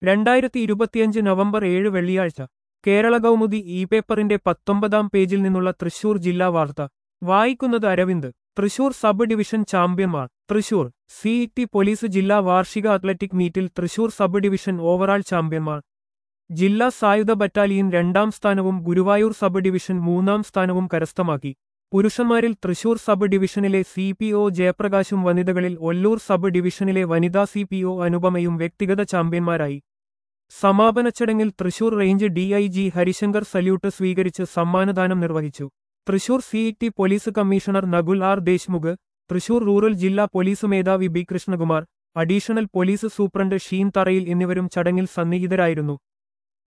2025 November 7 വെള്ളിയാഴ്ച Kerala Kaumudi E പേപ്പറിന്റെ 19-ാം പേജിൽ നിന്നുള്ള തൃശൂർ ജില്ലാ വാർത്ത വായിക്കുന്നത് അരവിന്ദ്. തൃശൂർ സബ് ഡിവിഷൻ ചാമ്പ്യന്മാർ. തൃശൂർ സിഇടി പോലീസ് ജില്ലാ വാർഷിക അത്ലറ്റിക് മീറ്റിൽ തൃശൂർ സബ് ഡിവിഷൻ ഓവറാൾ ചാമ്പ്യന്മാർ. ജില്ലാ സായുധ ബറ്റാലിയൻ 2-ാം സ്ഥാനവും ഗുരുവായൂർ സബ് ഡിവിഷൻ 3-ാം സ്ഥാനവും കരസ്ഥമാക്കി. പുരുഷന്മാരിൽ തൃശൂർ സബ് ഡിവിഷനിലെ CPO ജയപ്രകാശും വനിതകളിൽ ഒല്ലൂർ സബ് ഡിവിഷനിലെ വനിതാ CPO അനുപമയും വ്യക്തിഗത ചാമ്പ്യന്മാരായി. സമാപന ചടങ്ങിൽ Thrissur range DIG Harishankar salute സ്വീകരിച്ച് സമ്മാനദാനം നിർവഹിച്ചു. Thrissur city police commissioner Nakul R Deshmukh, Thrissur rural ജില്ലാ പോലീസ് മേധാവി B Krishnakumar, additional police superintendent Sheen Tharayil എന്നിവരും ചടങ്ങിൽ സന്നിഹിതരായിരുന്നു.